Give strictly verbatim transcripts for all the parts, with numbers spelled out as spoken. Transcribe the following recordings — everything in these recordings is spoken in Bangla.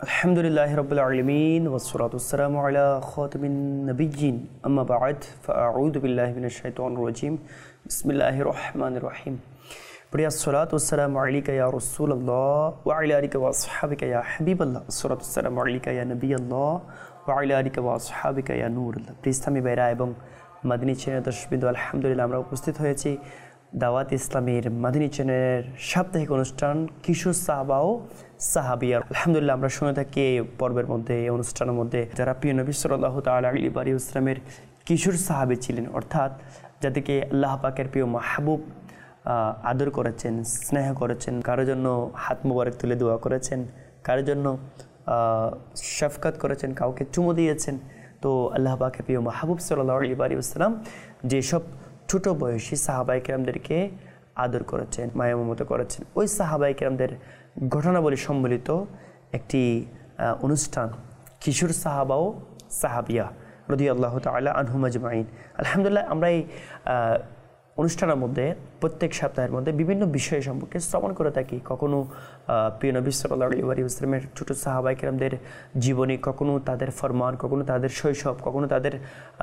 আলহামদুলিল্লাহি রাব্বিল আলামিন ওয়াসসালাতু ওয়াসসালামু আলা খাতামিন নাবিয়্যিন আম্মা বা'দ ফাআউযু বিল্লাহি মিনাশ শাইতানির রাজীম বিসমিল্লাহির রহমানির রহিম। প্রিয় সালাতু ওয়াসসালামু আলাইকা ইয়া রাসূলুল্লাহ ওয়া আলা আলিকা ওয়া আসহাবিকা ইয়া হাবিবাল্লাহ, সালাতু ওয়াসসালামু আলাইকা ইয়া নবিয়াল্লাহ ওয়া আলা আলিকা ওয়া আসহাবিকা ইয়া নূরুল্লাহ। প্রিয় ইসলামী ভাইরা এবং মাদিনী চ্যানেল দর্শকবৃন্দ, আলহামদুলিল্লাহ আমরা উপস্থিত হয়েছি দাওয়াত ইসলামের মাদিনী চ্যানেলের সাপ্তাহিক অনুষ্ঠান কিশোর সাহাবা ও সাহাবিয়া। আলহামদুলিল্লাহ আমরা শুনে থাকি এই পর্বের মধ্যে, এই অনুষ্ঠানের মধ্যে যারা প্রিয় নবী সাল্লাল্লাহু তাআলা আলাইহি ওয়াসাল্লামের কিশোর সাহাবী ছিলেন, অর্থাৎ যাদেরকে আল্লাহ পাকের প্রিয় মাহবুব আদর করেছেন, স্নেহ করেছেন, কারোর জন্য হাত মোবারক তুলে দোয়া করেছেন, কারোর জন্য শফকাত করেছেন, কাউকে চুমু দিয়েছেন। তো আল্লাহ পাকের প্রিয় মাহবুব সাল্লাল্লাহু আলাইহি ওয়াসাল্লাম যেসব ছোট বয়সী সাহাবায়ে কেরামদেরকে আদর করেছেন, মায়া মমতা করেছেন, ওই সাহাবায়ে কেরামদের ঘটনাবলী সম্বলিত একটি অনুষ্ঠান কিশোর সাহাবা ও সাহাবিয়া রাদিয়াল্লাহু তাআলা আনহুম আজমাইন। আলহামদুলিল্লাহ আমরা এই অনুষ্ঠানের মধ্যে প্রত্যেক সপ্তাহের মধ্যে বিভিন্ন বিষয় সম্পর্কে শ্রবণ করে থাকি। কখনো প্রিয় নবী সাল্লাল্লাহু আলাইহি ওয়াসাল্লামের ছোট সাহাবায়ে কেরামদের জীবনী, কখনো তাদের ফরমান, কখনো তাদের শৈশব, কখনো তাদের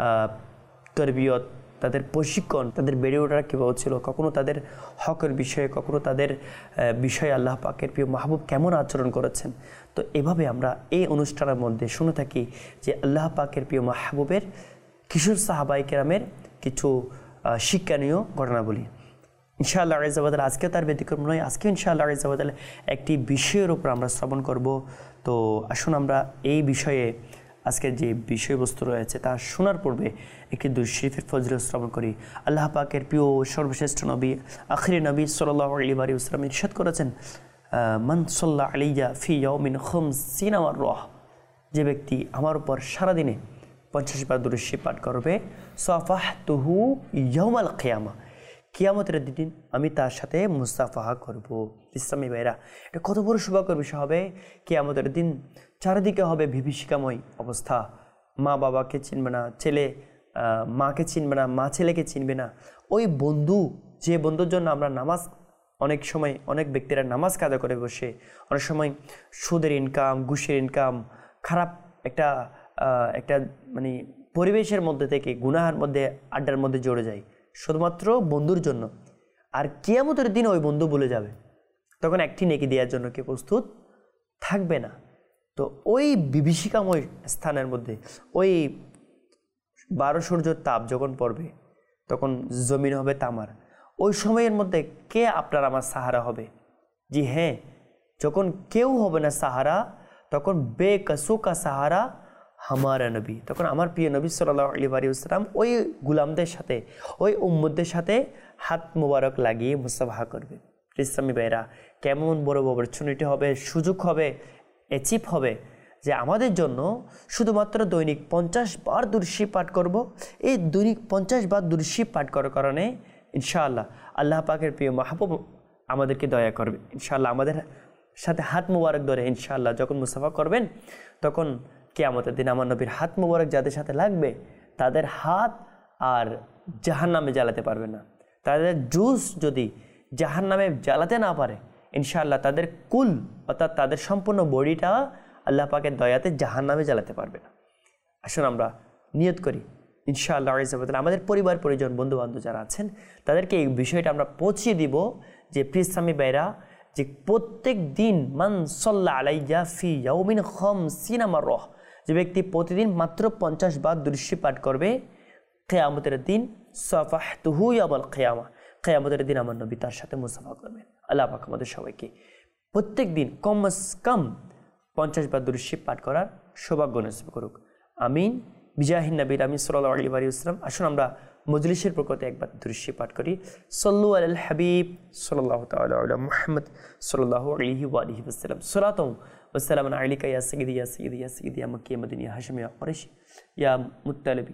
তরবিয়ত, তাদের প্রশিক্ষণ, তাদের বেড়ে ওঠার কীভাবে ছিল, কখনো তাদের হকের বিষয়ে, কখনো তাদের বিষয়ে আল্লাহ পাকের প্রিয় মাহবুব কেমন আচরণ করেছেন। তো এভাবে আমরা এই অনুষ্ঠানের মধ্যে শুনে থাকি যে আল্লাহ পাকের প্রিয় মাহবুবের কিশোর সাহাবায়ে কেরামের কিছু শিক্ষণীয় ঘটনাবলী। ইনশাআল্লাহ আযজা ওয়া জাল্লা আজকেও তার ব্যতিক্রম নয়। আজকে ইনশাআল্লাহ আযজা ওয়া জাল্লা একটি বিষয়ের উপর আমরা শ্রবণ করব। তো আসুন আমরা এই বিষয়ে আজকের যে বিষয়বস্তু রয়েছে তা শোনার পূর্বে একটি দুরূদ শরীফের ফজিলত শ্রবণ করি। আল্লাহ পাকের প্রিয় সর্বশ্রেষ্ঠ নবী আখিরি নবী সাল্লাল্লাহু আলাইহি ওয়াসাল্লাম ইরশাদ করেছেন, মান সাল্লা আলাইয়া ফি ইয়াউমিন খামসিনা মাররাহ, যে ব্যক্তি আমার উপর সারাদিনে পঞ্চাশ বার দুরূদ শরীফ পাঠ করবে, সাফাহতুহু ইয়াউমাল কিয়ামা, কিয়ামতের দিন আমি তার সাথে মুসাফাহা করব। ইসলামী ভাইরা, এটা কত বড় সৌভাগ্যের বিষয় হবে। কিয়ামতের দিন চারিদিকে হবে বিভীষিকাময় অবস্থা, মা বাবাকে চিনবে না, ছেলে মাকে চিনবে না, মা ছেলেকে চিনবে না। ওই বন্ধু, যে বন্ধুর জন্য আমরা নামাজ, অনেক সময় অনেক ব্যক্তিরা নামাজ কাজা করে বসে, অনেক সময় সুদের ইনকাম, ঘুষের ইনকাম, খারাপ একটা একটা মানে পরিবেশের মধ্যে থেকে গুনাহের মধ্যে, আড্ডার মধ্যে জড়ে যায় শুধুমাত্র বন্ধুর জন্য। আর কিয়ামতের দিন ওই বন্ধু ভুলে যাবে, তখন একটি নেকি দেওয়ার জন্য কে প্রস্তুত থাকবে না। তো ওই বিভীষিকাময় স্থানের মধ্যে ওই বারো সূর্যের তাপ যখন পড়বে, তখন জমিন হবে তামার। ওই সময়ের মধ্যে কে আপনার আমার সাহারা হবে? জি হ্যাঁ, যখন কেউ হবে না সাহারা, তখন বেকসু কা সাহারা হামারা নবী, তখন আমার প্রিয় নবী সাল্লাল্লাহু আলাইহি ওয়াসাল্লাম ওই গুলামদের সাথে, ওই উম্মতদের সাথে হাত মোবারক লাগিয়ে মুসাফাহা করবে। ইসলামী ভাইরা, কেমন বড় অপরচুনিটি হবে, সুযোগ হবে, অ্যাচিভ হবে যে আমাদের জন্য শুধুমাত্র দৈনিক পঞ্চাশ বার দুরূদ শরীফ পাঠ করব। এই দৈনিক পঞ্চাশ বার দুরূদ শরীফ পাঠ করার কারণে ইনশাআল্লাহ আল্লাহ পাকের প্রিয় মাহবুব আমাদেরকে দয়া করবে। ইনশাআল্লাহ আমাদের সাথে হাত মোবারক ধরে ইনশাআল্লাহ যখন মুসাফা করবেন, তখন কিয়ামতের দিন আমার নবীর হাত মোবারক যাদের সাথে লাগবে, তাদের হাত আর জাহান্নামে জ্বালাতে পারবে না। তাদের জুস যদি জাহান্নামে জ্বালাতে না পারে, ইনশাআল্লাহ তাদের কুল অর্থাৎ তাদের সম্পূর্ণ বডিটা আল্লাহ পাকের দয়াতে জাহান্নামে জ্বালাতে পারবে না। আসুন আমরা নিয়ত করি ইনশাআল্লাহ আযজা ওয়া জাল্লা আমাদের পরিবার পরিজন বন্ধু বান্ধব যারা আছেন তাদেরকে এই বিষয়টা আমরা পৌঁছিয়ে দিব যে প্রিয় ইসলামী ভাইরা, যে প্রত্যেক দিন মান সাল্লা আলাইয়া ফি ইয়াউমিন খামসিনা মাররাহ, যে ব্যক্তি প্রতিদিন মাত্র পঞ্চাশ বার দুরূদ শরীফ পাঠ করবে, কিয়ামতের দিন সাফাহতুহু ইয়াউমাল কিয়ামা, কিয়ামতের দিন আমার নবী তার সাথে মুসাফা করবেন। আল্লাহ পাক আমাদের সবাইকে প্রত্যেক দিন কমস কম পঞ্চাশ বার দুরূদ শরীফ পাঠ করার সৌভাগ্য নসিব করুক। আমিন। বিজাহিন নবীর আমিন সাল্লাল্লাহু আলাইহি ওয়াসাল্লাম। আসুন আমরা মজলিসের পক্ষ একবার দুরূদ শরীফ পাঠ করি। সাল্লু আলাল হাবিব সাল্লাল্লাহু তাআলা আলা মুহাম্মদ সাল্লাল্লাহু আলাইহি ওয়া আলিহি ওয়াসাল্লাম। সালাতু ওয়া সালামুন আলাইকা ইয়া সাইয়্যিদি ইয়া সাইয়্যিদি ইয়া সাইয়্যিদি ইয়া মাক্কি ইয়া মাদিনী ইয়া হাশিমি ইয়া কুরাইশি ইয়া মুত্তালিবি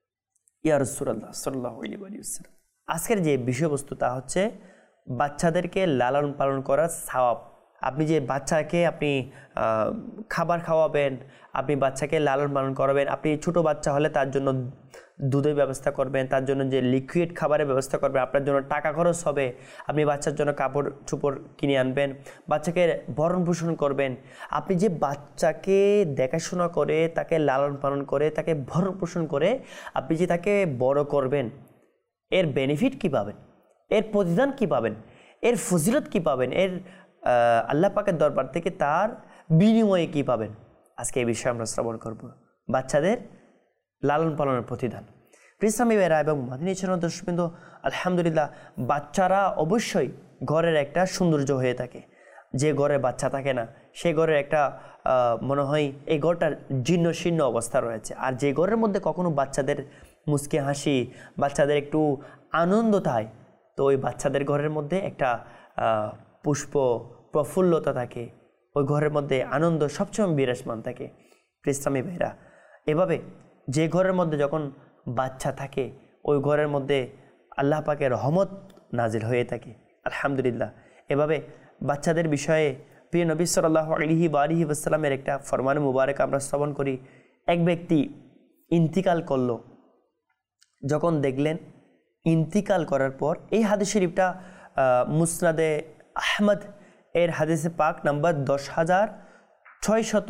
ইয়া রাসূলুল্লাহ সাল্লাল্লাহু আলাইহি ওয়াসাল্লাম। আজকের যে বিষয়বস্তু তা হচ্ছে বাচ্চাদেরকে লালন পালন করার সওয়াব। আপনি যে বাচ্চাকে আপনি খাবার খাওয়াবেন, আপনি বাচ্চাকে লালন পালন করাবেন, আপনি ছোট বাচ্চা হলে তার জন্য দুধের ব্যবস্থা করবেন, তার জন্য যে লিকুইড খাবারের ব্যবস্থা করবেন, আপনার জন্য টাকা খরচ হবে, আপনি বাচ্চার জন্য কাপড় চোপড় কিনে আনবেন, বাচ্চাকে ভরণ পোষণ করবেন। আপনি যে বাচ্চাকে দেখাশোনা করে, তাকে লালন পালন করে, তাকে ভরণ পোষণ করে আপনি যে তাকে বড় করবেন, এর বেনিফিট কী পাবেন, এর প্রতিদান কী পাবেন, এর ফজিলত কী পাবেন, এর আল্লাহ পাকের দরবার থেকে তার বিনিময়ে কী পাবেন, আজকে এই বিষয়ে আমরা শ্রবণ করব। বাচ্চাদের লালন পালনের প্রতিদান। ইসলামী ভাইরা এবং মাদিনী চ্যানেল দর্শকবৃন্দ, আলহামদুলিল্লাহ, বাচ্চারা অবশ্যই ঘরের একটা সৌন্দর্য হয়ে থাকে। যে ঘরে বাচ্চা থাকে না সে ঘরের একটা মনে হয় এই ঘরটার জীর্ণ শীর্ণ অবস্থা রয়েছে। আর যে ঘরের মধ্যে কখনো বাচ্চাদের মুচকি হাসি, বাচ্চাদের একটু আনন্দ থাকে, তো ওই বাচ্চাদের ঘরের মধ্যে একটা পুষ্প প্রফুল্লতা থাকে, ওই ঘরের মধ্যে আনন্দ সবসময় বিরাজমান থাকে। ইসলামী ভাইরা, এভাবে যে ঘরের মধ্যে যখন বাচ্চা থাকে ওই ঘরের মধ্যে আল্লাহ পাকের রহমত নাজিল হয়ে থাকে। আলহামদুলিল্লাহ, এভাবে বাচ্চাদের বিষয়ে প্রিয় নবী সাল্লাল্লাহু আলাইহি ওয়া আলিহি ওয়াসাল্লামের একটা ফরমান মুবারক আমরা শ্রবণ করি। এক ব্যক্তি ইন্তিকাল করল, যখন দেখলেন ইন্তিকাল করার পর, এই হাদিস শরীফটা মুসনাদে আহমদ এর হাদিসে পাক নাম্বার দশ হাজার ছয়শত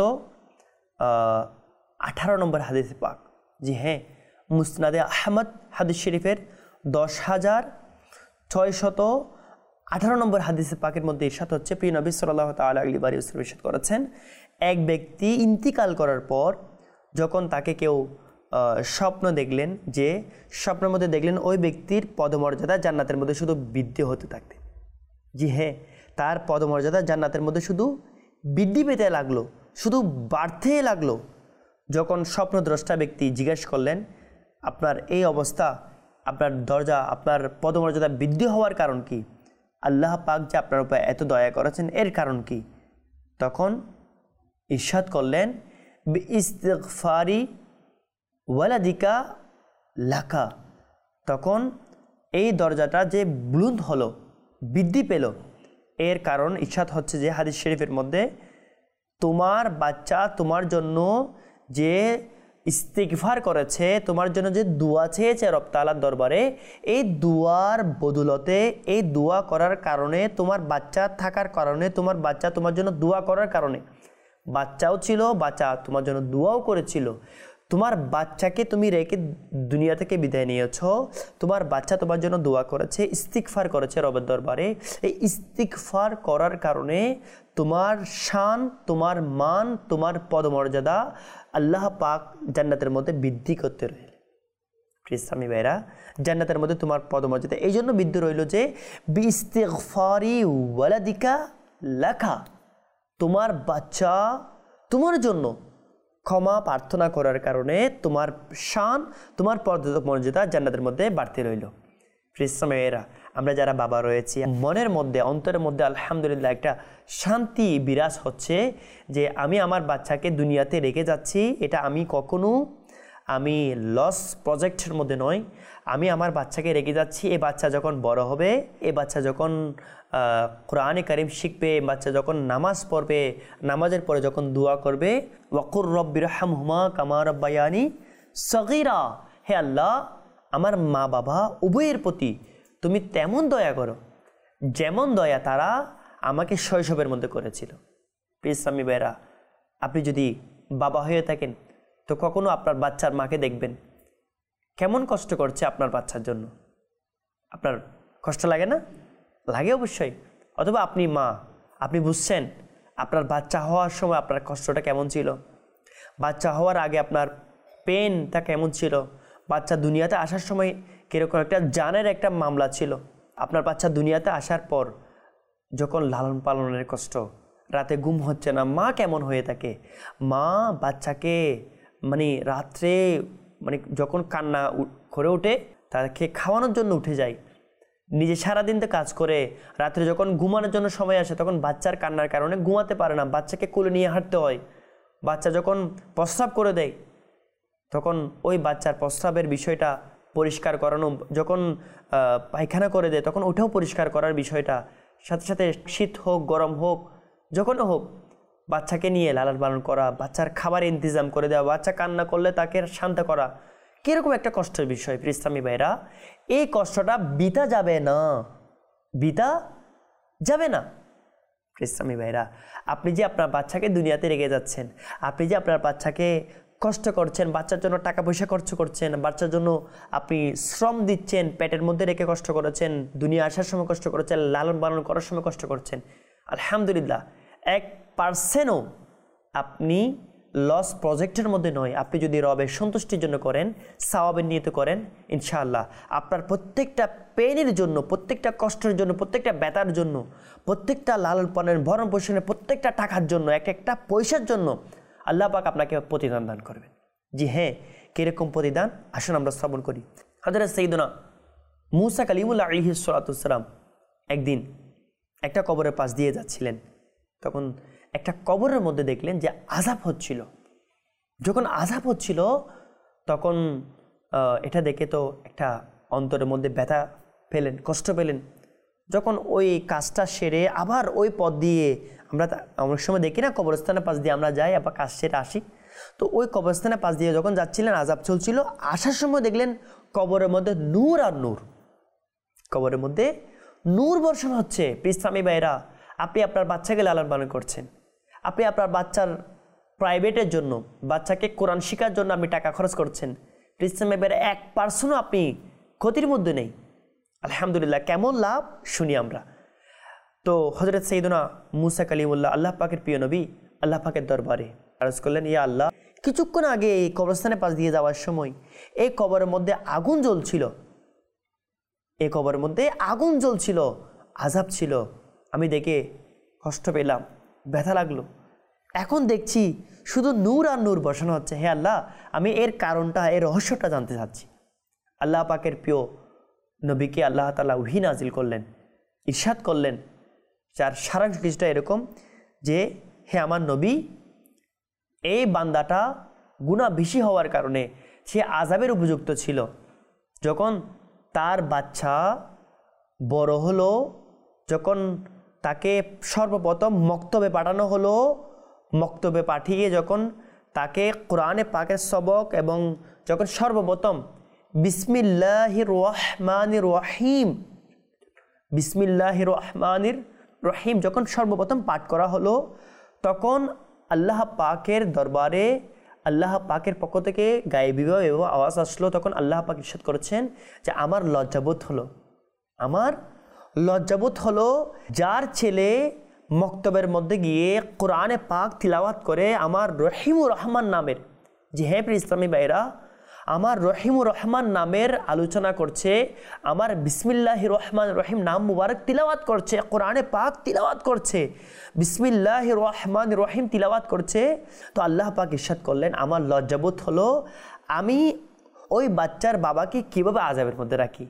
আঠারো নম্বর হাদিসে পাক। জি হ্যাঁ, মুসনাদে আহমদ হাদিস শরীফের দশ হাজার ছয়শত আঠারো নম্বর হাদিসে পাকের মধ্যে ইরশাদ হচ্ছে, প্রিয় নবী সাল্লাল্লাহু তাআলা আলাইহি ওয়াসাল্লাম ইরশাদ করেছেন, এক ব্যক্তি ইন্তিকাল করার পর যখন তাকে কেউ স্বপ্ন দেখলেন, যে স্বপ্নের মধ্যে দেখলেন ওই ব্যক্তির পদমর্যাদা জান্নাতের মধ্যে শুধু বৃদ্ধি হতে থাকতে। জি হ্যাঁ, তার পদমর্যাদা জান্নাতের মধ্যে শুধু বৃদ্ধি পেতে লাগলো, শুধু বাড়তে লাগলো। যখন স্বপ্নদ্রষ্টা ব্যক্তি জিজ্ঞেস করলেন, আপনার এই অবস্থা, আপনার দরজা, আপনার পদমর্যাদা বৃদ্ধি হওয়ার কারণ কি? আল্লাহ পাক যে আপনার উপর এত দয়া করেছেন এর কারণ কি? তখন ইরশাদ করলেন, বিইস্তিগফারি ওয়ালাদিকা লাকা। তখন এই দরজাটা যে বুলন্দ হলো, বৃদ্ধি পেল, এর কারণ ইরশাদ হচ্ছে যে হাদিস শরীফের মধ্যে, তোমার বাচ্চা তোমার জন্য যে ইস্তিগফার করেছে, তোমার জন্য যে দোয়া চেয়েছে রব তাআলার দরবারে, এই দোয়ার বদৌলতে, এই দোয়া করার কারণে, তোমার বাচ্চা থাকার কারণে, তোমার বাচ্চা তোমার জন্য দোয়া করার কারণে, বাচ্চাও ছিল, বাচ্চা তোমার জন্য দোয়াও করেছিল, তোমার বাচ্চাকে তুমি রেখে দুনিয়া থেকে বিদায় নিয়েছ, তোমার বাচ্চা তোমার জন্য দোয়া করেছে, ইস্তিগফার করেছে রবের দরবারে, এই ইস্তিগফার করার কারণে তোমার শান, তোমার মান, তোমার পদমর্যাদা আল্লাহ পাক জান্নাতের মধ্যে বৃদ্ধি করতে রইল। ইসলামী ভাইরা, জান্নাতের মধ্যে তোমার পদমর্যাদা এই জন্য বৃদ্ধি রইল যে বিইস্তিগফারি ওয়ালাদিকা লাকা, তোমার বাচ্চা তোমার জন্য ক্ষমা প্রার্থনা করার কারণে তোমার শান, তোমার পদমর্যাদা জান্নাতের মধ্যে বাড়তে রইল। ইসলামী ভাইরা, আমরা যারা বাবা রয়েছি, মনের মধ্যে, অন্তরের মধ্যে আলহামদুলিল্লাহ একটা শান্তি বিরাজ হচ্ছে যে আমি আমার বাচ্চাকে দুনিয়াতে রেখে যাচ্ছি, এটা আমি কখনো আমি লস প্রজেক্টের মধ্যে নয়, আমি আমার বাচ্চাকে রেখে যাচ্ছি। এ বাচ্চা যখন বড় হবে, এ বাচ্চা যখন কোরআনে কারিম শিখবে, বাচ্চা যখন নামাজ পড়বে, নামাজের পরে যখন দোয়া করবে, ওয়াকুর রব্বিরহামহুমা কামা রাব্বায়ানি সগীরা, হে আল্লাহ, আমার মা বাবা উভয়ের প্রতি তুমি তেমন দয়া করো যেমন দয়া তারা আমাকে শৈশবের মধ্যে করেছিল। ইসলামী ভাইরা, আপনি যদি বাবা হয়ে থাকেন তো কখনো আপনার বাচ্চার মাকে দেখবেন কেমন কষ্ট করছে আপনার বাচ্চার জন্য। আপনার কষ্ট লাগে না? লাগে অবশ্যই। অথবা আপনি মা, আপনি বুঝছেন আপনার বাচ্চা হওয়ার সময় আপনার কষ্টটা কেমন ছিল, বাচ্চা হওয়ার আগে আপনার পেনটা কেমন ছিল, বাচ্চা দুনিয়াতে আসার সময় কীরকম একটা জানের একটা মামলা ছিল, আপনার বাচ্চা দুনিয়াতে আসার পর যখন লালন পালনের কষ্ট, রাতে ঘুম হচ্ছে না, মা কেমন হয়ে থাকে। মা বাচ্চাকে মানে রাত্রে মানে যখন কান্না করে ওঠে, তাকে খাওয়ানোর জন্য উঠে যায়, নিজে সারাদিন তো কাজ করে, রাত্রে যখন ঘুমানোর জন্য সময় আসে তখন বাচ্চার কান্নার কারণে ঘুমাতে পারে না, বাচ্চাকে কোলে নিয়ে হাঁটতে হয়। বাচ্চা যখন প্রস্রাব করে দেয় তখন ওই বাচ্চার প্রস্রাবের বিষয়টা পরিষ্কার করানো, যখন পায়খানা করে দেয় তখন ওটাও পরিষ্কার করার বিষয়টা, সাথে সাথে শীত হোক গরম হোক যখন হোক বাচ্চাকে নিয়ে লালন পালন করা, বাচ্চার খাবার ইন্তজাম করে দেওয়া, বাচ্চা কান্না করলে তাকে শান্ত করা, কীরকম একটা কষ্টের বিষয় ইসলামী ভাইরা, এই কষ্টটা বিতা যাবে না, বিতা যাবে না। ইসলামী ভাইরা, আপনি যে আপনার বাচ্চাকে দুনিয়াতে রেখে যাচ্ছেন, আপনি যে আপনার বাচ্চাকে কষ্ট করছেন, বাচ্চার জন্য টাকা পয়সা খরচ করছেন, বাচ্চার জন্য আপনি শ্রম দিচ্ছেন, পেটের মধ্যে রেখে কষ্ট করেছেন, দুনিয়া আসার সময় কষ্ট করেছেন, লালন পালন করার সময় কষ্ট করছেন, আলহামদুলিল্লাহ এক পার্সেন্টও আপনি লস প্রজেক্টের মধ্যে নয়। আপনি যদি রবের সন্তুষ্টির জন্য করেন, সওয়াবের নিয়ত করেন, ইনশাআল্লাহ আপনার প্রত্যেকটা পেনের জন্য, প্রত্যেকটা কষ্টের জন্য, প্রত্যেকটা ব্যথার জন্য, প্রত্যেকটা লালন পালন ভরণ পোষণের প্রত্যেকটা টাকার জন্য, এক একটা পয়সার জন্য আল্লাহ পাক আপনাকে প্রতিদান দান করবেন। জি হ্যাঁ, কীরকম প্রতিদান আসুন আমরা শ্রবণ করি। হযরত সাইয়্যিদুনা মূসা কালিমুল্লাহ আলাইহিস সালাতু ওয়াস সালাম একদিন একটা কবরের পাশ দিয়ে যাচ্ছিলেন, তখন একটা কবরের মধ্যে দেখলেন যে আযাব হচ্ছিল। যখন আযাব হচ্ছিল তখন এটা দেখে তো একটা অন্তরের মধ্যে ব্যথা পেলেন, কষ্ট পেলেন। যখন ওই কাজটা সেরে আবার ওই পথ দিয়ে আমরা অনেক সময় দেখি না, কবরস্থানের পাশ দিয়ে আমরা যাই, আবার কাজ সেরে আসি, তো ওই কবরস্থানের পাশ দিয়ে যখন যাচ্ছিলেন আযাব চলছিল, আসার সময় দেখলেন কবরের মধ্যে নূর আর নূর, কবরের মধ্যে নূর বর্ষণ হচ্ছে। ইসলামী ভাইরা, আপনি আপনার বাচ্চাকে লালন পালন করছেন, আপনি আপনার বাচ্চার প্রাইভেটের জন্য, বাচ্চাকে কোরআন শেখার জন্য আপনি টাকা খরচ করছেন, ইসলামী ভাইরা এক পার্সেন্টও আপনি ক্ষতির মধ্যে নেই। আলহামদুলিল্লাহ, কেমন লাভ শুনি আমরা। তো হযরত সাইয়্যিদুনা মূসা কালিমুল্লাহ আল্লাহ পাকের প্রিয় নবী আল্লাহ পাকের দরবারে আরজ করলেন, ইয়া আল্লাহ, কিছুক্ষণ আগে এই কবরস্থানের পাশ দিয়ে যাওয়ার সময় এই কবরের মধ্যে আগুন জ্বলছিল, এই কবরের মধ্যে আগুন জ্বলছিল, আযাব ছিল, আমি দেখে কষ্ট পেলাম, ব্যথা লাগলো। এখন দেখছি শুধু নূর আর নূর বসানো হচ্ছে। হে আল্লাহ, আমি এর কারণটা, এর রহস্যটা জানতে চাচ্ছি। আল্লাহ পাকের প্রিয় নবীকে আল্লাহ তাআলা ওহী নাজিল করলেন, ইরশাদ করলেন, যার সারাংশ কিছুটা এরকম যে, হে আমার নবী, এই বান্দাটা গুনাহ বেশি হওয়ার কারণে সে আযাবের উপযুক্ত ছিল। যখন তার বাচ্চা বড় হলো, যখন তাকে সর্বপ্রথম মক্তবে পাঠানো হলো, মক্তবে পাঠিয়ে যখন তাকে কোরআনে পাকের সবক এবং যখন সর্বপ্রথম বিসমিল্লাহির রহমানির রহিম বিসমিল্লাহির রহমানির রহিম যখন সর্বপ্রথম পাঠ করা হলো, তখন আল্লাহ পাকের দরবারে আল্লাহ পাকের পক্ষ থেকে গায়েবীভাবে আওয়াজ আসলো। তখন আল্লাহ পাক ইরশাদ করেছেন যে, আমার লজ্জাবোধ হলো, আমার লজ্জাবোধ হলো যার ছেলে মক্তবের মধ্যে গিয়ে কোরআনে পাক তিলাওয়াত করে আমার রহিমুর রহমান নামের, যে হ্যাঁ প্রিয় ইসলামী ভাইরা, আমার রহিমুর রহমান নামের আলোচনা করছে, আমার বিসমিল্লাহির রহমান রহিম নাম মুবারক তিলাওয়াত করছে, কোরআনে পাক তিলাওয়াত করছে, বিসমিল্লাহির রহমান রহিম তিলাওয়াত করছে। তো আল্লাহ পাক ইরশাদ করলেন, আমার লজ্জাবোধ হলো আমি ওই বাচ্চার বাবাকে কিভাবে আযাবের মধ্যে রাখি,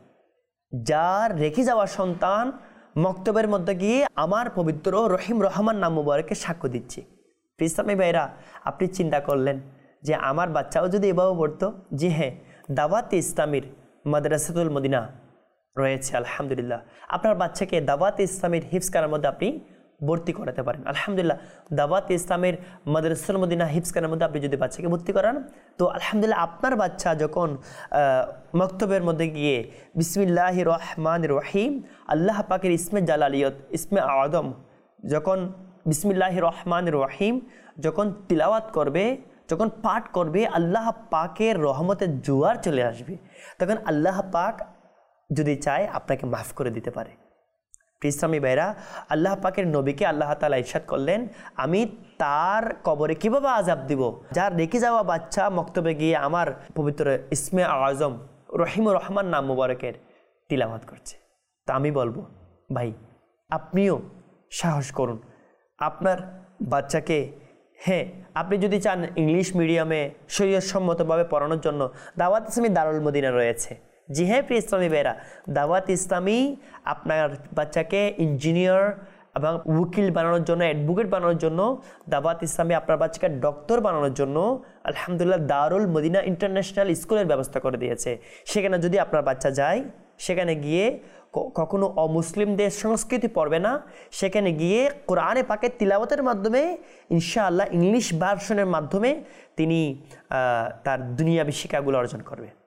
যার রেখে যাওয়া সন্তান মক্তবের মধ্যে গিয়ে আমার পবিত্র রহিম রহমান নাম মুবারকে সাক্ষ্য দিচ্ছে। ইসলামী ভাইরা, আপনি চিন্তা করলেন যে আমার বাচ্চাও যদি এভাবে পড়তো। জি হ্যাঁ, দাওয়াত ইসলামীর মাদ্রাসাতুল মদিনা রয়েছে, আলহামদুলিল্লাহ। আপনার বাচ্চাকে দাওয়াত ইসলামীর হিফজখানার মধ্যে আপনি ভর্তি করাতে পারেন, আলহামদুলিল্লাহ। দাওয়াত ইসলামের মাদ্রাসাতুল মদিনা হিফজখানার মধ্যে আপনি যদি বাচ্চাকে ভর্তি করান, তো আলহামদুলিল্লাহ আপনার বাচ্চা যখন মক্তবের মধ্যে গিয়ে বিসমিল্লাহির রহমানির রহিম আল্লাহ পাকের ইসমে জালালিয়ত, ইসমে আযম, যখন বিসমিল্লাহির রহমানির রহিম যখন তিলাওয়াত করবে, যখন পাঠ করবে, আল্লাহ পাকের রহমতের জোয়ার চলে আসবে। তখন আল্লাহ পাক যদি চায় আপনাকে মাফ করে দিতে পারে। ইসলামী ভাইরা, আল্লাহ পাকের নবীকে আল্লাহ তাআলা ইরশাদ করলেন, আমি তার কবরে কিভাবে আযাব দিব, যার রেখে যাওয়া বাচ্চা মক্তবে গিয়ে আমার পবিত্র ইসমে আযম রহিমুর রহমান নাম মুবারকের তিলাওয়াত করছে। তা আমি বলবো, ভাই আপনিও সাহস করুন আপনার বাচ্চাকে। হ্যাঁ, আপনি যদি চান ইংলিশ মিডিয়ামে শরীয়তসম্মতভাবে পড়ানোর জন্য দাওয়াত ইসলামী দারুল মদিনা রয়েছে। জি হ্যাঁ প্রিয় ইসলামী ভাইরা, দাওয়াত ইসলামী আপনার বাচ্চাকে ইঞ্জিনিয়ার এবং উকিল বানানোর জন্য, অ্যাডভোকেট বানানোর জন্য, দাওয়াত ইসলামী আপনার বাচ্চাকে ডক্টর বানানোর জন্য আলহামদুলিল্লাহ দারুল মদিনা ইন্টারন্যাশনাল স্কুলের ব্যবস্থা করে দিয়েছে। সেখানে যদি আপনার বাচ্চা যায়, সেখানে গিয়ে কখনো অমুসলিমদের সংস্কৃতি পড়বে না, সেখানে গিয়ে কোরআনে পাকের তিলাওয়াতের মাধ্যমে ইনশাআল্লাহ ইংলিশ ভার্সনের মাধ্যমে তিনি তার দুনিয়াবী শিক্ষাগুলো অর্জন করবে।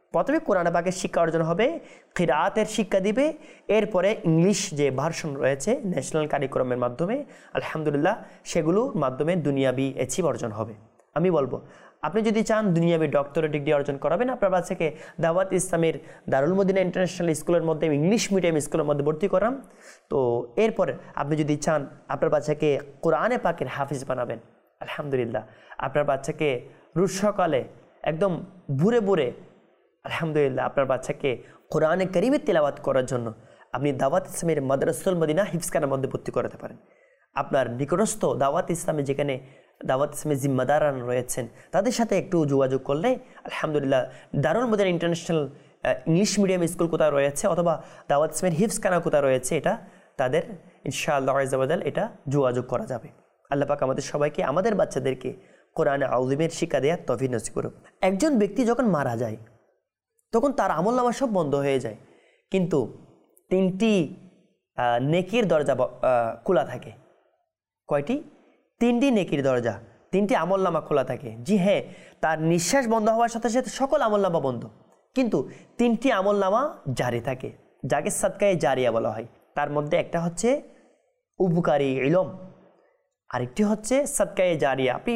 প্রথমে কোরআন পাকের শিক্ষা অর্জন হবে, কিরাতের শিক্ষা দিবে, এরপরে ইংলিশ যে ভার্সন রয়েছে ন্যাশনাল কারিকুলামের মাধ্যমে আলহামদুলিল্লাহ সেগুলোর মাধ্যমে দুনিয়াবি অ্যাচিভ অর্জন হবে। আমি বলবো আপনি যদি চান দুনিয়াবি ডক্টরেট ডিগ্রি অর্জন করাবেন আপনার বাচ্চাকে দাওয়াত ইসলামের দারুল মদিনা ইন্টারন্যাশনাল স্কুলের মধ্যে ইংলিশ মিডিয়াম স্কুলের মধ্যে ভর্তি করাম। তো এরপরে আপনি যদি চান আপনার বাচ্চাকে কোরআনে পাকের হাফিজ বানাবেন, আলহামদুলিল্লাহ আপনার বাচ্চাকে রোজ সকালে একদম বুড়ে বুড়ে আলহামদুলিল্লাহ আপনার বাচ্চাকে কোরআনে কারিমের তিলাওয়াত করার জন্য আপনি দাওয়াত ইসলামের মাদ্রাসাতুল মদিনা হিফজখানার মধ্যে ভর্তি করাতে পারেন। আপনার নিকটস্থ দাওয়াত ইসলামে যেখানে দাওয়াত ইসলামের জিম্মাদারান রয়েছেন তাদের সাথে একটু যোগাযোগ করলে আলহামদুলিল্লাহ Darul Madina international English medium school কোথায় রয়েছে অথবা দাওয়াত ইসলামের হিফজখানা কোথায় রয়েছে এটা তাদের ইনশাআল্লাহ আযজাওয়াজাল এটা যোগাযোগ করা যাবে। আল্লাহ পাক আমাদের সবাইকে আমাদের বাচ্চাদেরকে কোরআনে আযীমের শিক্ষা দেওয়ার তৌফিক নসিব করুক। একজন ব্যক্তি যখন মারা যায় তখন তার আমলনামা সব বন্ধ হয়ে যায়, কিন্তু তিনটি নেকির দরজা খোলা থাকে। কয়টি? তিনটি নেকির দরজা, তিনটি আমলনামা খোলা থাকে। জি হ্যাঁ, তার নিঃশ্বাস বন্ধ হওয়ার সাথে সাথে সকল আমলনামা বন্ধ, কিন্তু তিনটি আমলনামা জারি থাকে, যাকে সাদকায়ে জারিয়া বলা হয়। তার মধ্যে একটা হচ্ছে উপকারী ইলম, আরেকটি হচ্ছে সাদকায়ে জারিয়া। আপনি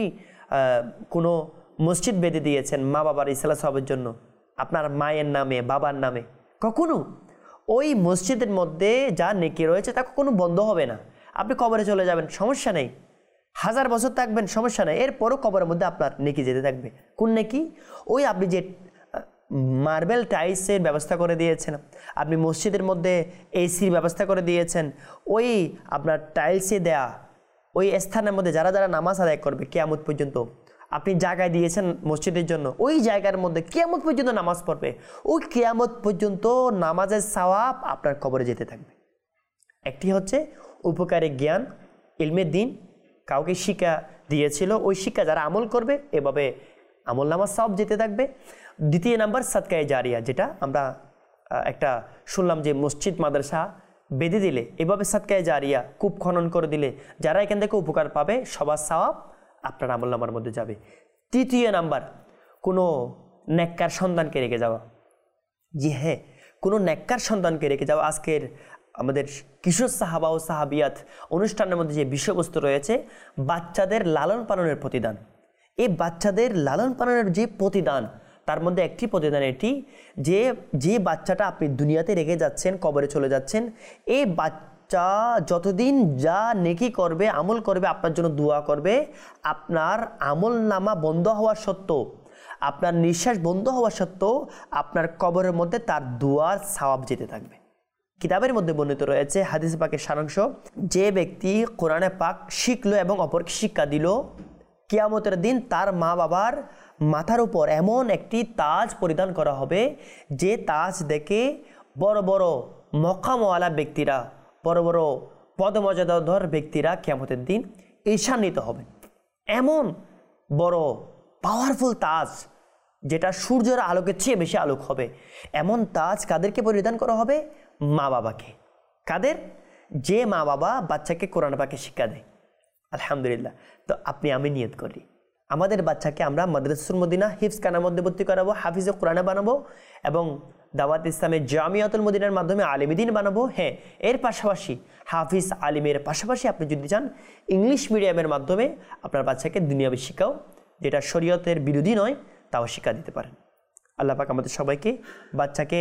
কোনো মসজিদ বেঁধে দিয়েছেন মা বাবার ইসলাহ সবের জন্য, আপনার মায়ের নামে বাবার নামে, কখনো ওই মসজিদের মধ্যে যা নেকি রয়েছে তা কখনো বন্ধ হবে না। আপনি কবরে চলে যাবেন, সমস্যা নেই, হাজার বছর থাকবেন, সমস্যা নেই, এরপরও কবরের মধ্যে আপনার নেকি যেতে থাকবে। কোন নেকি? ওই আপনি যে মার্বেল টাইলসের ব্যবস্থা করে দিয়েছেন, আপনি মসজিদের মধ্যে এসির ব্যবস্থা করে দিয়েছেন, ওই আপনার টাইলসে দেয়া ওই স্থানের মধ্যে যারা যারা নামাজ আদায় করবে কিয়ামত পর্যন্ত, আপনি জায়গায় দিয়েছেন মসজিদের জন্য, ওই জায়গার মধ্যে কিয়ামত পর্যন্ত নামাজ পড়বে, ওই কিয়ামত পর্যন্ত নামাজের সওয়াব আপনার কবরে যেতে থাকবে। একটি হচ্ছে উপকারী জ্ঞান, ইলমে দ্বীন, কাউকে শিক্ষা দিয়েছিল, ওই শিক্ষা যারা আমল করবে এভাবে আমল নামাজ সওয়াব যেতে থাকবে। দ্বিতীয় নাম্বার সাদকায়ে জারিয়া, যেটা আমরা একটা শুনলাম যে মসজিদ মাদ্রাসা বেঁধে দিলে এভাবে সাদকায়ে জারিয়া কূপ খনন করে দিলে যারা এখান থেকে উপকার পাবে সবার সওয়াব আপনার আমল নামার মধ্যে যাবে। তৃতীয় নাম্বার কোনো নেককার সন্তানকে রেখে যাওয়া। জি হ্যাঁ, কোনো নেককার সন্তানকে রেখে যাওয়া। আজকের আমাদের কিশোর সাহাবা ও সাহাবিয়াত অনুষ্ঠানের মধ্যে যে বিষয়বস্তু রয়েছে বাচ্চাদের লালন পালনের প্রতিদান। এই বাচ্চাদের লালন পালনের যে প্রতিদান তার মধ্যে একটি প্রতিদান এটি যে যে বাচ্চাটা আপনি দুনিয়াতে রেখে যাচ্ছেন, কবরে চলে যাচ্ছেন, এই বাচ্চা যতদিন যা নেকি করবে আমল করবে আপনার জন্য দোয়া করবে, আপনার আমল নামা বন্ধ হওয়া সত্ত্বেও, আপনার নিঃশ্বাস বন্ধ হওয়া সত্ত্বেও আপনার কবরের মধ্যে তার দোয়ার সওয়াব যেতে থাকবে। কিতাবের মধ্যে বর্ণিত রয়েছে হাদিস পাকের সারাংশ, যে ব্যক্তি কোরআনে পাক শিখলো এবং অপরকে শিক্ষা দিল, কিয়ামতের দিন তার মা বাবার মাথার উপর এমন একটি তাজ পরিধান করা হবে যে তাজ দেখে বড় বড় মকামওয়ালা ব্যক্তিরা, বড় বড় পদমর্যাদাধর ব্যক্তিরা কিয়ামতের দিন ঈর্ষান্বিত হবেন। এমন বড় পাওয়ারফুল তাজ যেটা সূর্যের আলোকের চেয়ে বেশি আলোক হবে, এমন তাজ কাদেরকে পরিধান করা হবে? মা বাবাকে। কাদের? যে মা বাবা বাচ্চাকে কোরআন পাকে শিক্ষা দেয়। আলহামদুলিল্লাহ। তো আপনি আমি নিয়ত করি আমাদের বাচ্চাকে আমরা মাদ্রাসাতুল মদিনা হিফজখানার মধ্যে ভর্তি করাবো, হাফিজে কোরআনে বানাবো এবং দাওয়াত ইসলামের জামিয়াতুল মদিনার মাধ্যমে আলিম দ্বীন বানাবো। হ্যাঁ, এর পাশাপাশি হাফিজ আলিমের পাশাপাশি আপনি যদি চান ইংলিশ মিডিয়ামের মাধ্যমে আপনার বাচ্চাকে দুনিয়াবি শিক্ষাও, যেটা শরীয়তের বিরোধী নয়, তাও শিক্ষা দিতে পারেন। আল্লাহ পাক আমাদের সবাইকে বাচ্চাকে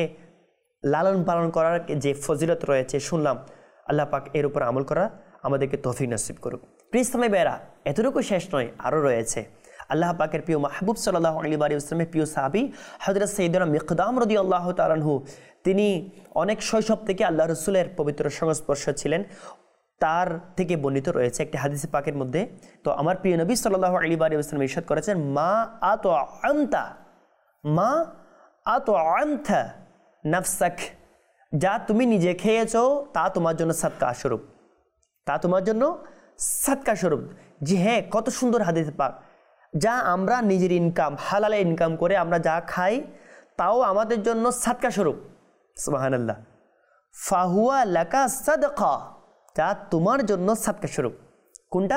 লালন পালন করার যে ফজিলত রয়েছে শুনলাম, আল্লাহ পাক এর উপর আমল করা আমাদেরকে তৌফিক নসিব করুক। প্রিয় ইসলামী ভাইরা, এতটুকু শেষ নয়, আরও রয়েছে। আল্লাহ পাকের প্রিয় মাহবুব সাল্লাল্লাহু আলাইহি ওয়াসাল্লামের প্রিয় সাহাবী হযরত সাইয়্যিদুনা মিকদাম রাদিয়াল্লাহু তাআলা আনহু, তিনি অনেক শৈশব থেকে আল্লাহ রাসূলের পবিত্র সংস্পর্শ ছিলেন। তার থেকে বর্ণিত রয়েছে একটি হাদিস পাকের মধ্যে। তো আমার প্রিয় নবী সাল্লাল্লাহু আলাইহি ওয়াসাল্লাম ইরশাদ করেছেন, মা আতআমতা মা আতআমতা নাফসাক, যা তুমি নিজে খেয়েছো তা তোমার জন্য সাদকা স্বরূপ, তা তোমার জন্য সাদকা স্বরূপ। জি হ্যাঁ, কত সুন্দর হাদিস পাক। যা আমরা নিজের ইনকাম, হালালে ইনকাম করে আমরা যা খাই তাও আমাদের জন্য সাদকা স্বরূপ। সুবহানাল্লাহ। ফাহুয়া লাকা সাদকা, যা তোমার জন্য সাদকা স্বরূপ। কোনটা?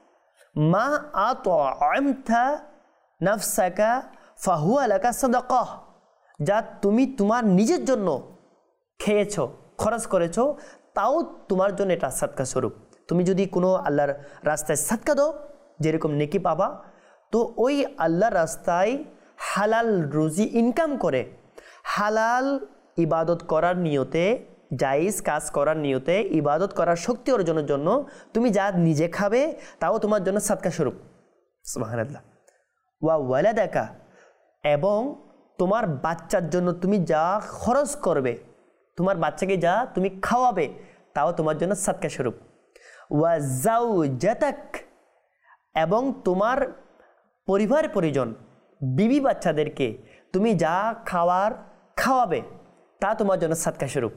মা আতআমতা নাফসাকা ফাহুয়া লাকা সাদকা, যা তুমি তোমার নিজের জন্য খেয়েছো, খরচ করেছো, তাও তোমার জন্য এটা সাদকা স্বরূপ। তুমি যদি কোনো আল্লাহর রাস্তায় সাদকা দাও, যেরকম নেকি পাবা, তো ওই আল্লাহর রাস্তায় হালাল রুজি ইনকাম করে হালাল ইবাদত করার নিয়তে, জায়েজ কাজ করার নিয়তে, ইবাদত করার শক্তি অর্জনের জন্য তুমি যা নিজে খাবে তাও তোমার জন্য সাদকা স্বরূপ। সুবহানাল্লাহ। ওয়া ওয়ালাদাকা, এবং তোমার বাচ্চার জন্য তুমি যা খরচ করবে, তোমার বাচ্চাকে যা তুমি খাওয়াবে, তাও তোমার জন্য সাদকা স্বরূপ। ওয়া জাওজাতাক, এবং তোমার পরিবার পরিজন, বিবি বাচ্চাদেরকে তুমি যা খাওয়ার খাওয়াবে, তা তোমার জন্য সাদকা স্বরূপ।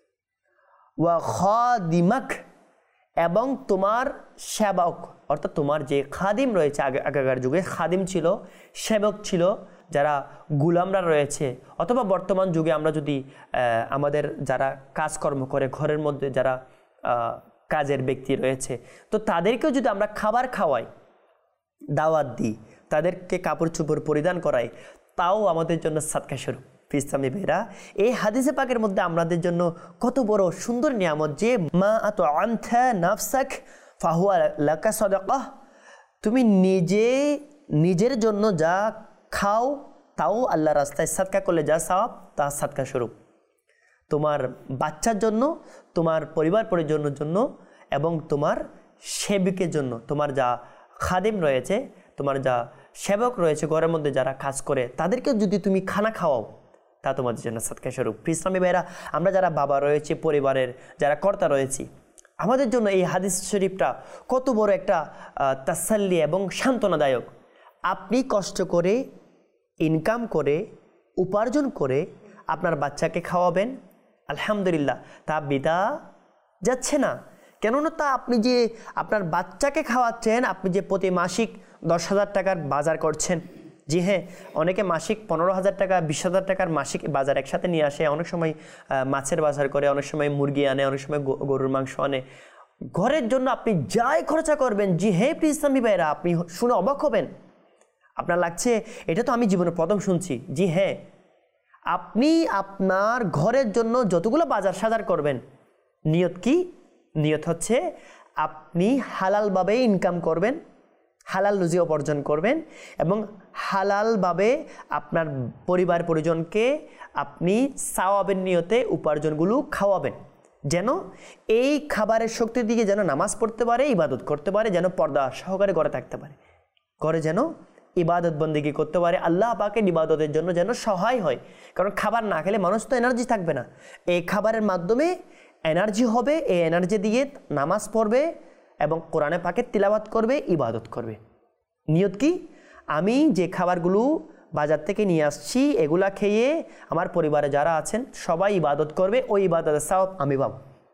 ওয়া খাদিমাক, এবং তোমার সেবক, অর্থাৎ তোমার যে খাদিম রয়েছে, আগে আগেকার যুগে খাদিম ছিল, সেবক ছিল, যারা গুলামরা রয়েছে, অথবা বর্তমান যুগে আমরা যদি আমাদের যারা কাজকর্ম করে ঘরের মধ্যে যারা কাজের ব্যক্তি রয়েছে, তো তাদেরকেও যদি আমরা খাবার খাওয়াই, দাওয়াত দিই, তাদেরকে কাপড় চোপড় পরিধান করাই, তাও আমাদের জন্য সাদকা স্বরূপ। ইসলামী ভাইরা, এই হাদিসে পাকের মধ্যে আমাদের জন্য কত বড় সুন্দর নিয়ামত যে মা আতআমতা নাফসাক ফাহুয়া লাকা সাদাকাহ, তুমি নিজে নিজের জন্য যা খাও তাও আল্লাহর রাস্তায় সাদকা করলে যা সওয়াব, তা সাদকা স্বরূপ। তোমার বাচ্চার জন্য, তোমার পরিবার পরিজনের জন্য, এবং তোমার সেবকের জন্য, তোমার যা খাদিম রয়েছে, তোমার যা সেবক রয়েছে ঘরের মধ্যে যারা কাজ করে, তাদেরকে যদি তুমি খানা খাওয়াও, তা তোমাদের জন্য সাদকা স্বরূপ। ইসলামী ভাইরা, আমরা যারা বাবা রয়েছে, পরিবারের যারা কর্তা রয়েছি, আমাদের জন্য এই হাদিস শরীফটা কত বড় একটা তাসাল্লি এবং সান্ত্বনাদায়ক। আপনি কষ্ট করে ইনকাম করে উপার্জন করে আপনার বাচ্চাকে খাওয়াবেন, আলহামদুলিল্লাহ, তা বিদা যাচ্ছে না। কেননা তা আপনি যে আপনার বাচ্চাকে খাওয়াচ্ছেন, আপনি যে প্রতি মাসিক দশ হাজার টাকার বাজার করছেন, জি হ্যাঁ, অনেকে মাসিক পনেরো হাজার টাকা, বিশ হাজার টাকার মাসিক বাজার একসাথে নিয়ে আসে, অনেক সময় মাছের বাজার করে, অনেক সময় মুরগি আনে, অনেক সময় গরুর মাংস আনে। ঘরের জন্য আপনি যাই খরচা করবেন, জি হ্যাঁ প্রিয় ইসলামী ভাইরা, আপনি শুনে অবাক হবেন। আপনার লাগছে এটা তো আমি জীবনে প্রথম শুনছি। জি হ্যাঁ, আপনি আপনার ঘরের জন্য যতগুলো বাজার সাজার করবেন, নিয়ত কি? নিয়ত হচ্ছে আপনি হালালভাবে ইনকাম করবেন, হালাল রুজি উপার্জন করবেন, এবং হালালভাবে আপনার পরিবার পরিজনকে আপনি সওয়াবের নিয়তে উপার্জনগুলো খাওয়াবেন, যেন এই খাবারের শক্তি দিকে যেন নামাজ পড়তে পারে, ইবাদত করতে পারে, যেন পর্দা সহকারে ঘরে থাকতে পারে, ঘরে যেন ইবাদত বন্দেগী করতে পারে, আল্লাহ পাকের ইবাদতের জন্য যেন সহায় হয়। কারণ খাবার না খেলে মানুষ তো এনার্জি থাকবে না। এই খাবারের মাধ্যমে এনার্জি হবে, এই এনার্জি দিয়ে নামাজ পড়বে এবং কোরআনে পাকের তিলাওয়াত করবে, ইবাদত করবে। নিয়ত কি? আমি যে খাবারগুলো বাজার থেকে নিয়ে আসছি, এগুলা খেয়ে আমার পরিবারে যারা আছেন সবাই ইবাদত করবে, ওই ইবাদতের সওয়াব আমি পাবো।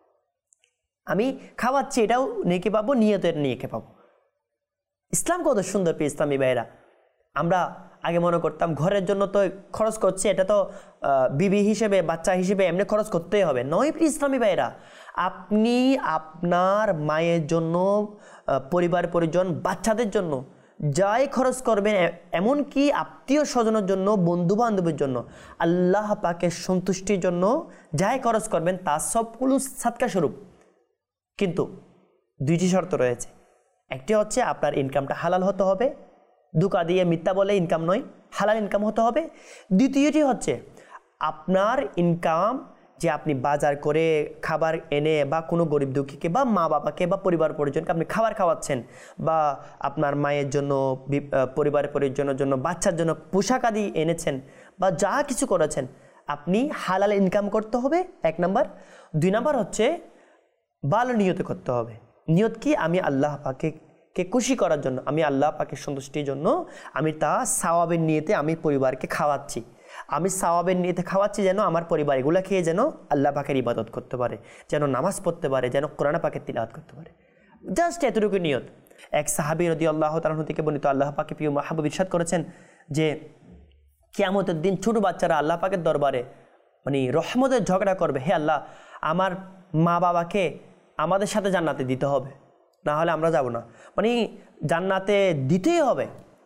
আমি খাওয়াচ্ছি, এটাও নেকি পাবো, নিয়তের নিয়ে পাবো। ইসলাম কত সুন্দর পেয়ে ইসলামী ভাইরা। আমরা আগে মনে করতাম ঘরের জন্য তো খরচ করছে, এটা তো বিবি হিসেবে, বাচ্চা হিসেবে এমনি খরচ করতেই হবে। নয় প্রিয় ইসলামী ভাইরা, আপনি আপনার মায়ের জন্য, পরিবার পরিজন, বাচ্চাদের জন্য যাই খরচ করবেন, এমনকি আত্মীয় স্বজনের জন্য, বন্ধু বান্ধবের জন্য, আল্লাহ পাকের সন্তুষ্টির জন্য যাই খরচ করবেন, তা সবগুলো সাদকা স্বরূপ। কিন্তু দুইটি শর্ত রয়েছে। একটি হচ্ছে আপনার ইনকামটা হালাল হতে হবে, ধোঁকা দিয়ে মিথ্যা বলে ইনকাম নয়, হালাল ইনকাম হতে হবে। দ্বিতীয়টি হচ্ছে আপনার ইনকাম যে আপনি বাজার করে খাবার এনে বা কোনো গরিব দুঃখীকে বা মা বাবাকে বা পরিবার পরিজনকে আপনি খাবার খাওয়াচ্ছেন, বা আপনার মায়ের জন্য, পরিবার পরিজনের জন্য, বাচ্চার জন্য পোশাক আদি এনেছেন, বা যা কিছু করেছেন, আপনি হালাল ইনকাম করতে হবে, এক নাম্বার। দুই নাম্বার হচ্ছে ভালো নিয়তে করতে হবে। নিয়ত কি? আমি আল্লাহ পাকে কে খুশি করার জন্য, আমি আল্লাহ পাকের সন্তুষ্টির জন্য আমি তা সওয়াবের নিয়তে আমি পরিবারকে খাওয়াচ্ছি। আমি সওয়াবের নিয়তে খাওয়াচ্ছি যেন আমার পরিবার এগুলা খেয়ে যেন আল্লাহ পাকের ইবাদত করতে পারে, যেন নামাজ পড়তে পারে, যেন কোরআন পাকের তিলাওয়াত করতে পারে। জাস্ট এতটুকু নিয়ত। এক সাহাবী রাদিয়াল্লাহু তাআলা থেকে বর্ণিত, আল্লাহ পাকে প্রিয় মাহবুব ইরশাদ করেছেন যে কিয়ামতের দিন ছোট বাচ্চারা আল্লাহ পাকের দরবারে মানে রহমতের ঝগড়া করবে, হে আল্লাহ, আমার মা বাবাকে আমাদের সাথে জান্নাতে দিতে হবে, না হলে আমরা যাব না। মানে জান্নাতে দিতেই হবে।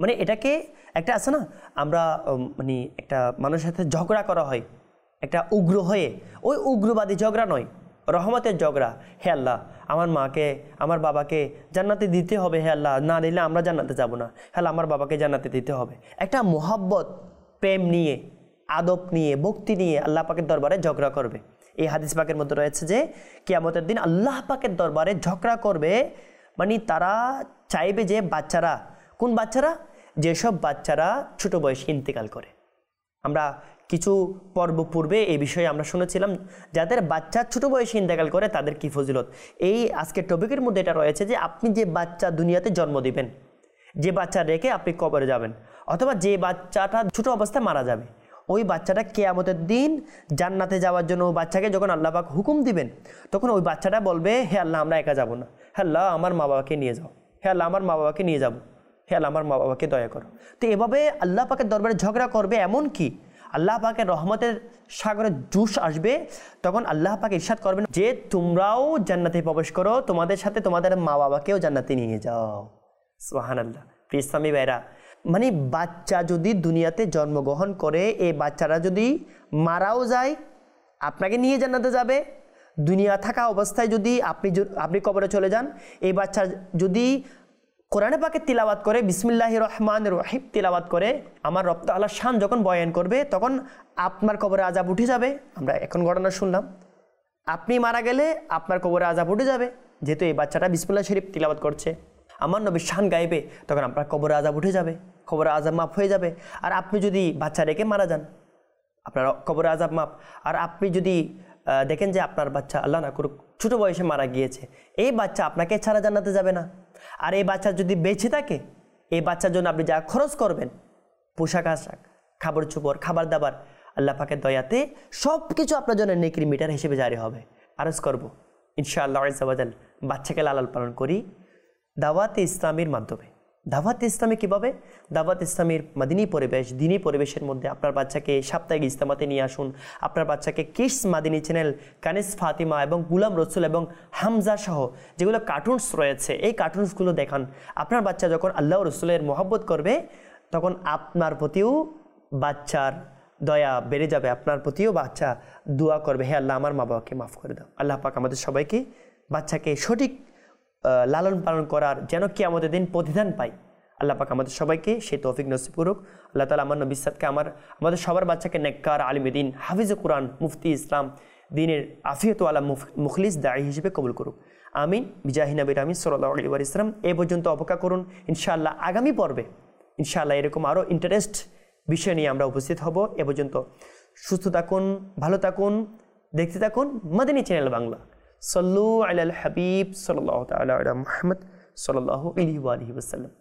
মানে এটাকে একটা আছে না, আমরা মানে একটা মানুষের সাথে ঝগড়া করা হয় একটা উগ্র হয়ে, ওই উগ্রবাদী ঝগড়া নয়, রহমতের ঝগড়া। হে আল্লাহ, আমার মাকে আমার বাবাকে জান্নাতে দিতে হবে, হে আল্লাহ, না দিলে আমরা জান্নাতে যাব না, হে আল্লাহ আমার বাবাকে জান্নাতে দিতে হবে। একটা মোহাব্বত, প্রেম নিয়ে, আদব নিয়ে, ভক্তি নিয়ে আল্লাহ পাকের দরবারে ঝগড়া করবে। এই হাদিস পাকের মধ্যে রয়েছে যে কিয়ামতের দিন আল্লাহ পাকের দরবারে ঝগড়া করবে, মানে তারা চাইবে যে বাচ্চারা, কোন বাচ্চারা? যেসব বাচ্চারা ছোট বয়সে ইন্তেকাল করে। আমরা কিছু পর্ব পূর্বে এই বিষয়ে আমরা শুনেছিলাম, যাদের বাচ্চা ছোট বয়সে ইন্তেকাল করে তাদের কি ফজিলত। এই আজকের টপিকের মধ্যে এটা রয়েছে যে আপনি যে বাচ্চা দুনিয়াতে জন্ম দিবেন, যে বাচ্চা রেখে আপনি কবরে যাবেন, অথবা যে বাচ্চাটা ছোট অবস্থায় মারা যাবে, ওই বাচ্চাটা কিয়ামতের দিন জান্নাতে যাওয়ার জন্য বাচ্চাকে যখন আল্লাহ পাক হুকুম দিবেন, তখন ওই বাচ্চাটা বলবে, হে আল্লাহ আমরা একা যাব না, হে আল্লাহ আমার মা বাবাকে নিয়ে যাও, হে আল্লাহ আমার মা বাবাকে নিয়ে যাবো, হে আল্লাহ আমার মা বাবাকে দয়া করো। তো এভাবে আল্লাহ পাকের দরবারে ঝগড়া করবে। এমন কি আল্লাহ পাকের রহমতের সাগরে জুস আসবে, তখন আল্লাহ পাক ইরশাদ করবেন যে তোমরাও জান্নাতে প্রবেশ করো, তোমাদের সাথে তোমাদের মা বাবাকেও জান্নাতে নিয়ে যাও। সুবহানাল্লাহ। প্রিয় ইসলামী ভাইরা, মানে বাচ্চা যদি দুনিয়াতে জন্মগ্রহণ করে, এই বাচ্চারা যদি মারাও যায়, আপনাকে নিয়ে জান্নাতে যাবে। দুনিয়া থাকা অবস্থায় যদি আপনি আপনি কবরে চলে যান, এই বাচ্চা যদি কোরআনে পাকে তিলাওয়াত করে, বিসমিল্লাহির রহমানির রহিম তিলাওয়াত করে, আমার রব তাআলার শান যখন বয়ান করবে, তখন আপনার কবরে আযাব উঠে যাবে। আমরা এখন ঘটনা শুনলাম, আপনি মারা গেলে আপনার কবরে আযাব উঠে যাবে, যেহেতু এই বাচ্চাটা বিসমিল্লাহ শরীফ তিলাওয়াত করছে, আমার নবীর শান গাইবে, তখন আপনার কবরে আযাব উঠে যাবে, কবরে আযাব মাফ হয়ে যাবে। আর আপনি যদি বাচ্চা রেখে মারা যান, আপনার কবরে আযাব মাফ। আর আপনি যদি দেখেন যে আপনার বাচ্চা আল্লাহ না করুক ছোটো বয়সে মারা গিয়েছে, এই বাচ্চা আপনাকে ছাড়া জান্নাতে যাবে না। আর এই বাচ্চা যদি বেঁচে থাকে, এই বাচ্চার জন্য আপনি যা খরচ করবেন, পোশাক আশাক, খাবার চোপড়, খাবার দাবার, আল্লাহ পাকের দয়াতে সব কিছু আপনার জন্য নেকির মিটার হিসেবে জারি হবে। আরজ করবো ইনশাআল্লাহ আজ্জা ওয়া জাল বাচ্চাকে লালন পালন করি দাওয়াতে ইসলামের মাধ্যমে। দাওয়াতে ইসলামী কীভাবে? দাওয়াত ইসলামের মাদিনী পরিবেশ, দিনী পরিবেশের মধ্যে আপনার বাচ্চাকে সাপ্তাহিক ইজতেমাতে নিয়ে আসুন। আপনার বাচ্চাকে কিডস মাদিনী চ্যানেল, কানিস ফাতিমা এবং গুলাম রসুল এবং হামজা সহ যেগুলো কার্টুনস রয়েছে, এই কার্টুনসগুলো দেখান। আপনার বাচ্চা যখন আল্লাহ রসুলের মহব্বত করবে, তখন আপনার প্রতিও বাচ্চার দয়া বেড়ে যাবে, আপনার প্রতিও বাচ্চা দোয়া করবে, হে আল্লাহ আমার মা বাবাকে মাফ করে দাও। আল্লাহ পাক আমাদের সবাইকে বাচ্চাকে সঠিক লালন পালন করার যেন কিয়ামতের দিন প্রতিদান পাই, আল্লাহ পাক আমাদের সবাইকে সেই তৌফিক নসিব করুক। আল্লাহ তাআলা আমার নবী সাদকে আমার আমাদের সবার বাচ্চাকে নেককার, আলিমে দ্বীন, হাফিজে কুরআন, মুফতি ইসলাম, দ্বীনের আফিয়ত ওয়ালা মুখলিস দাঈ হিসেবে কবুল করুক। আমিন। বিজাহি নবী আমিন সাল্লাল্লাহু আলাইহি ওয়া সাল্লাম। এই পর্যন্ত অপেক্ষা করুন, ইনশাআল্লাহ আগামী পর্বে ইনশাআল্লাহ এরকম আরও ইন্টারেস্ট বিষয় নিয়ে আমরা উপস্থিত হব। এ পর্যন্ত সুস্থ থাকুন, ভালো থাকুন, দেখতে থাকুন মাদিনী চ্যানেল বাংলা। সাল্লু আলাল হাবিব সাল্লাল্লাহু তাআলা আলা মুহাম্মদ সাল্লাল্লাহু আলাইহি ওয়া আলিহি ওয়াসাল্লাম।